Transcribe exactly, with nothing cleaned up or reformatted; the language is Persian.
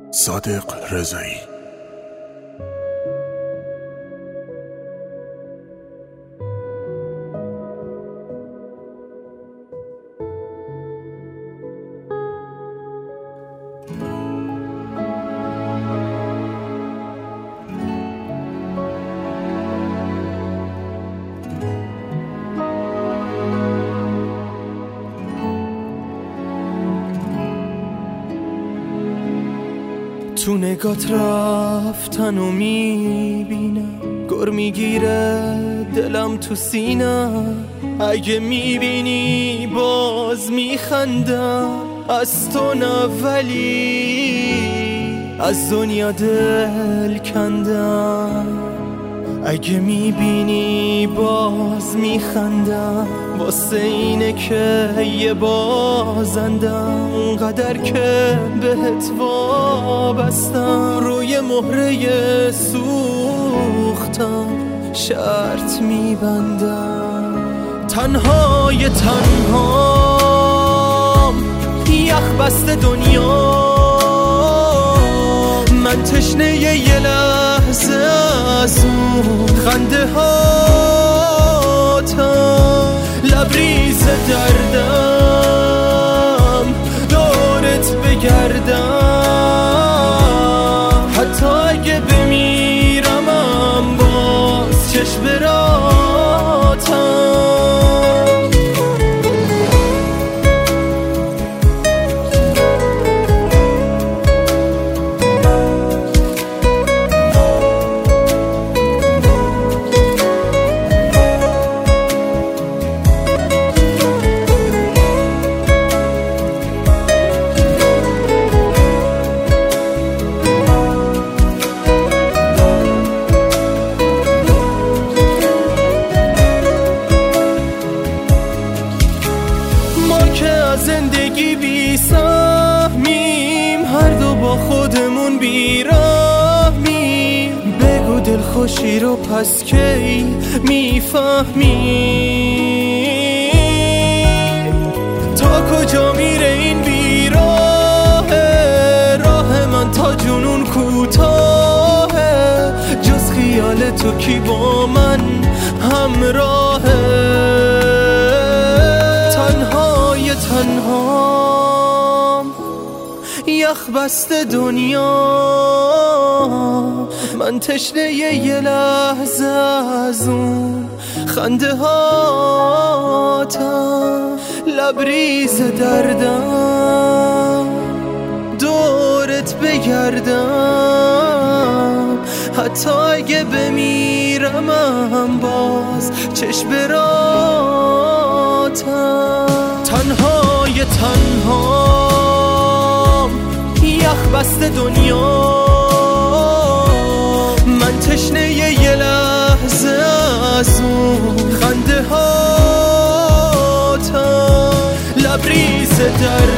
صادق رضایی. تو نگات رفتن و میبینم، گر میگیره دلم تو سینم. اگه میبینی باز میخندم، از تو نه ولی از دنیا دل کندم. اگه میبینی باز میخندم، واسه اینه که یه بازندم. اونقدر که بهت وابستم، روی مهره سوختم شرط میبندم. تنهای تنهام، یخ بسته دنیا، من تشنه یه لحظه از اون خنده هاتم. لبریز دردم دورت بگردم، حتی اگه بمیرمم باز چشم براتم. زندگی بی سهمیم، هر دو با خودمون بیراهمیم. بگو دلخوشی رو پس کی میفهمیم؟ تا کجا میره این بیراهه، راه من تا جنون کوتاهه. جز خیال تو کی با من همراهه؟ تنهام، یخ بسته دنیا، من تشنه یه لحظه از اون خنده هاتم. لبریز دردم دورت بگردم، حتی اگه بمیرمم باز چشم براتم. تنهای تنهام، یخ بسته دنیا، من تشنه یه لحظه از اون خنده هاتم. لبریز در